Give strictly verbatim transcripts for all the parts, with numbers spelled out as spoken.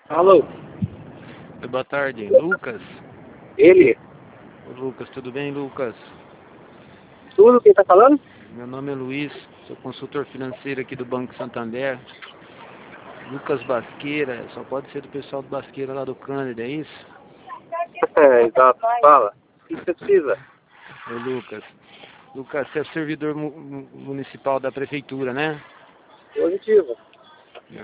Alô? Oi, boa tarde, Lucas? Ele? Ô, Lucas, tudo bem, Lucas? Tudo? Quem tá falando? Meu nome é Luiz, sou consultor financeiro aqui do Banco Santander. Lucas Basqueira, só pode ser do pessoal do Basqueira lá do Cândido, é isso? É, exato. Fala. O que você precisa? Ô, Lucas. Lucas, você é servidor mu mu- municipal da prefeitura, né? Positivo. É.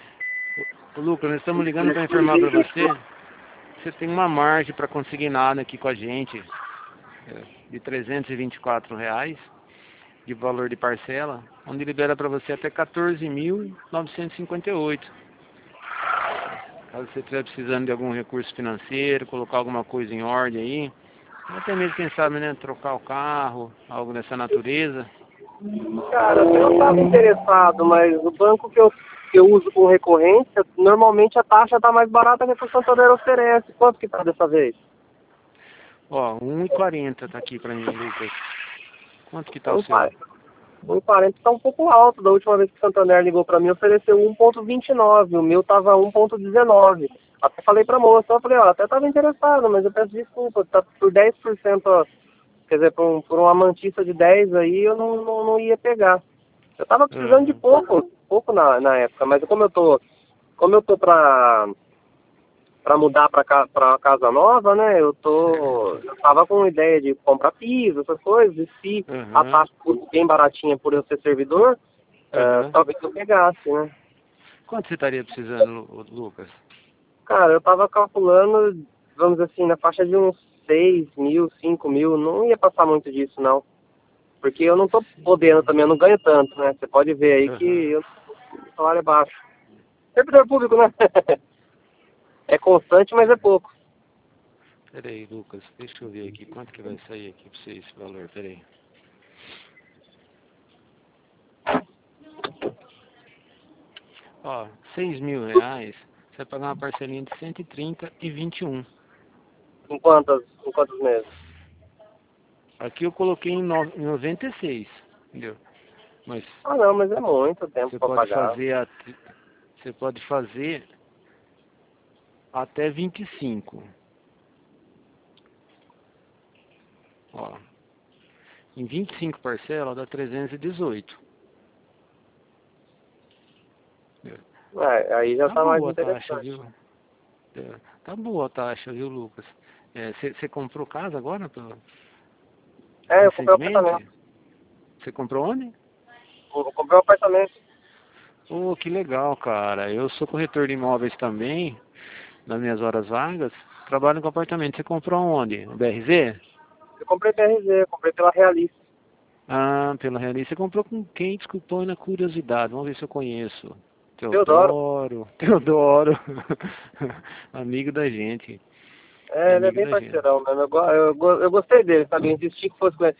Ô, Lucas, nós estamos ligando para informar para você. Você tem uma margem para conseguir nada aqui com a gente é, de trezentos e vinte e quatro reais de valor de parcela, onde libera para você até quatorze mil novecentos e cinquenta e oito. Caso você estiver precisando de algum recurso financeiro, colocar alguma coisa em ordem aí, até mesmo, quem sabe, né, trocar o carro, algo dessa natureza. Cara, eu estava interessado, mas o banco que eu, que eu uso com recorrência, normalmente a taxa tá mais barata que a que o Santander oferece. Quanto que tá dessa vez? Ó, um e quarenta tá aqui pra mim, Lucas. Quanto que tá o Um seu? e quarenta tá um pouco alto. Da última vez que o Santander ligou para mim, ofereceu um vírgula vinte e nove. O meu tava um vírgula dezenove. Até falei pra moça, eu falei, ó, até tava interessado, mas eu peço desculpa, tá por dez por cento, ó, quer dizer, por, um, por uma mantiça de dez aí, eu não, não, não ia pegar. Eu tava precisando de Uhum. pouco, pouco na, na época, mas como eu tô, como eu tô pra, pra mudar pra, ca, pra casa nova, né, eu tô, Certo. eu tava com ideia de comprar piso, essas coisas, e se a Uhum. taxa fosse bem baratinha por eu ser servidor, eh, Uhum. talvez eu pegasse, né. Quanto você estaria precisando, Lu- Lucas? Cara, eu tava calculando, vamos dizer assim, na faixa de uns seis mil, cinco mil, não ia passar muito disso, não. Porque eu não tô podendo também, eu não ganho tanto, né? Você pode ver aí que Uhum. eu, o salário é baixo. Servidor público, né? É constante, mas é pouco. Peraí, Lucas, deixa eu ver aqui. Quanto que vai sair aqui pra você esse valor? Peraí. Ó, seis mil reais, você vai pagar uma parcelinha de cento e trinta e vinte e um. Em quantos, em quantos meses? Aqui eu coloquei em, no, em noventa e seis, entendeu? Mas Ah, não, mas é muito tempo você pra pode pagar. fazer a, você pode fazer até vinte e cinco. Ó, em vinte e cinco parcelas dá trezentos e dezoito. Entendeu? É, aí já Tá tá mais boa a taxa, interessante. viu? É, tá boa a taxa, viu, Lucas? Você comprou casa agora, pelo- É, eu comprei um recentemente? apartamento. Você comprou onde? Eu comprei um apartamento. Oh, que legal, cara. Eu sou corretor de imóveis também, nas minhas horas vagas. Trabalho com apartamento. Você comprou onde? No B R Z? Eu comprei P R Z, eu comprei pela Realista. Ah, pela Realista. Você comprou com quem? Desculpa, na curiosidade. Vamos ver se eu conheço. Teodoro. Teodoro. Teodoro. Amigo da gente. É, ele é Amigo bem da gente. parceirão mesmo. Eu, go- eu, go- eu gostei dele, sabe? Eu insisti que fosse com ele.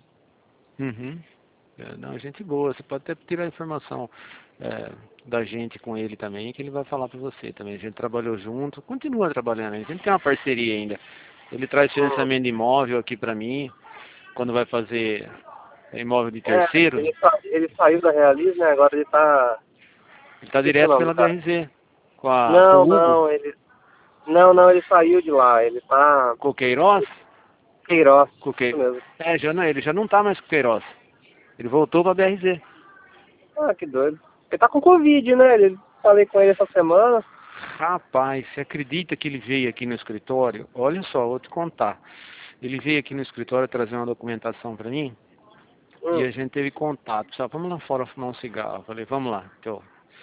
Uhum. É, não, gente boa. Você pode até tirar informação é, da gente com ele também, que ele vai falar pra você também. A gente trabalhou junto, continua trabalhando. A gente tem uma parceria ainda. Ele traz Hum. financiamento de imóvel aqui pra mim, quando vai fazer imóvel de É, terceiro. ele, sa- ele saiu da Realize, né? Agora ele tá. Ele tá Esqueci o direto nome, pela cara. B R Z, com, a, com Não, o Hugo. não, ele. Não, não, ele saiu de lá. Ele tá. Com o Queiroz. Queiroz, Com o isso Que... mesmo. É, já não, ele já não tá mais com o Queiroz. Ele voltou pra B R Z. Ah, que doido. Ele tá com Covid, né? Ele, falei com ele essa semana. Rapaz, você acredita que ele veio aqui no escritório? Olha só, vou te contar. Ele veio aqui no escritório trazer uma documentação para mim e Hum. a gente teve contato. Sabe, vamos lá fora fumar um cigarro. Eu falei, vamos lá. Então,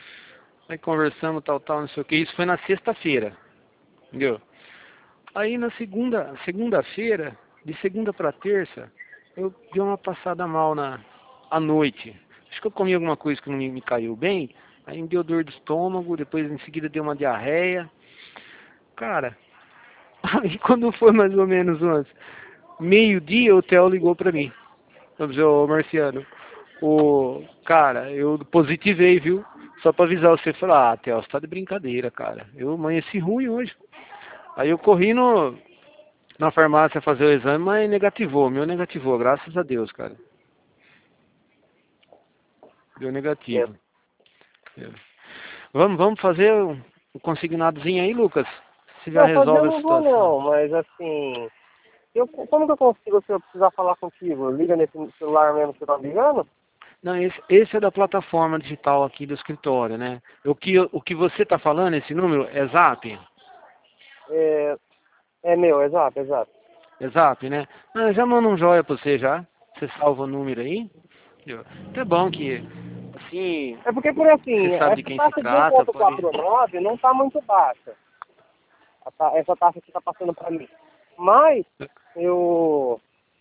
aí conversamos, tal, tal, não sei o que. Isso foi na sexta-feira, entendeu? Aí na segunda, segunda-feira, de segunda para terça, eu dei uma passada mal na à noite. Acho que eu comi alguma coisa que não me, me caiu bem. Aí me deu dor de estômago, depois em seguida deu uma diarreia. Cara, aí quando foi mais ou menos umas meio-dia, o Theo ligou pra mim. Eu disse, ô Marciano, o cara, eu positivei, viu? Só pra avisar você, falar, ah, Theo, você tá de brincadeira, cara. Eu amanheci ruim hoje. Aí eu corri no, na farmácia fazer o exame, mas negativou, meu negativou, graças a Deus, cara. Deu É. negativo. É. Vamos, vamos fazer. o consignadozinho aí, Lucas? Você já Não, resolve fazer eu a não vou situação. não, mas assim, eu, como que eu consigo se eu precisar falar contigo? Liga nesse celular mesmo que você tá ligando? Não, esse, esse é da plataforma digital aqui do escritório, né? O que, o que você está falando, esse número, é Zap? É, é meu, exato, exato. É Zap, né? Não, eu já mando um joia pra você já. Você salva o número aí. Entendeu? É bom que, assim, É porque por assim, você sabe de essa quem se taxa de trata, pode... um vírgula quarenta e nove não tá muito baixa. A ta- essa taxa que tá passando para mim. Mas eu,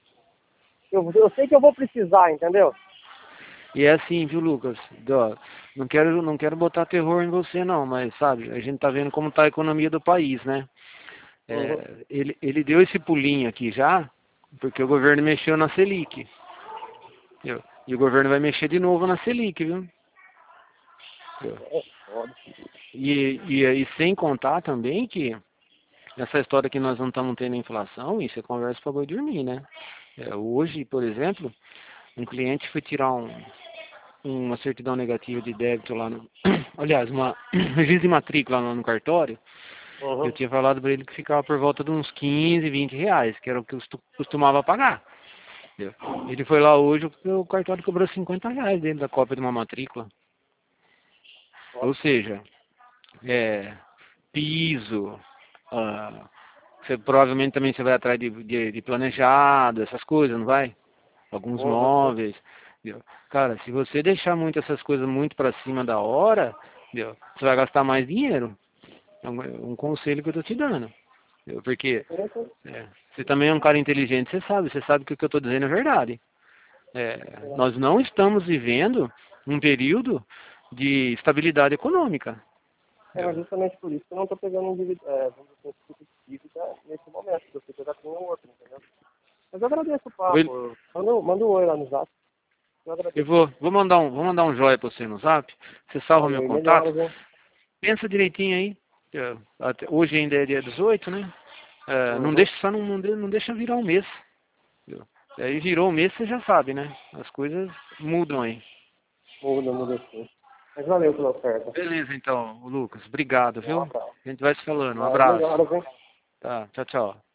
eu eu sei que eu vou precisar, entendeu? E é assim, viu, Lucas? Ó, não quero, não quero botar terror em você, não, mas, sabe, a gente tá vendo como tá a economia do país, né? Uhum. É, ele, ele deu esse pulinho aqui já, porque o governo mexeu na Selic. Viu? E o governo vai mexer de novo na Selic, viu? Viu? É foda. E, e, e sem contar também que essa história que nós não estamos tendo inflação, isso é conversa para boi dormir, né? É, hoje, por exemplo, um cliente foi tirar um, uma certidão negativa de débito lá no... Aliás, uma registro de matrícula lá no cartório. Eu Uhum. tinha falado para ele que ficava por volta de uns quinze, vinte reais, que era o que eu costu- costumava pagar. Entendeu? Ele foi lá hoje, o cartório cobrou cinquenta reais dele da cópia de uma matrícula. Ou Nossa. seja, é, piso, ah, você provavelmente também você vai atrás de, de, de planejado, essas coisas, não vai? Alguns Uhum. móveis. Entendeu? Cara, se você deixar muito essas coisas muito para cima da hora, entendeu? Você vai gastar mais dinheiro. É um, um conselho que eu tô te dando. Entendeu? Porque é, você também é um cara inteligente, você sabe, você sabe que o que eu estou dizendo é verdade. É, nós não estamos vivendo um período de estabilidade econômica. É, mas Entendeu? justamente por isso que eu não tô pegando um dívida, é, vamos dizer, um tipo de dívida nesse momento, porque eu já tenho outro, entendeu? Mas eu agradeço o Oi, papo. Manda, um- manda um oi lá no zap. Eu eu agradeço. vou, vou mandar um, vou mandar um joia para você no zap. Você salva meu Valeu, e contato. melhoras, hein? Pensa direitinho aí. É, até- hoje ainda é dia dezoito, né? É, não Uhum. deixa só não, não de- não deixa virar um mês. Entendeu? Aí virou um mês, você já sabe, né? As coisas mudam aí. Muda, muda sim. Mas valeu pela oferta. Beleza, então, Lucas. Obrigado, Um viu? abraço. A gente vai se falando. Um Vai, abraço. melhoras, hein? Tá, tchau, tchau.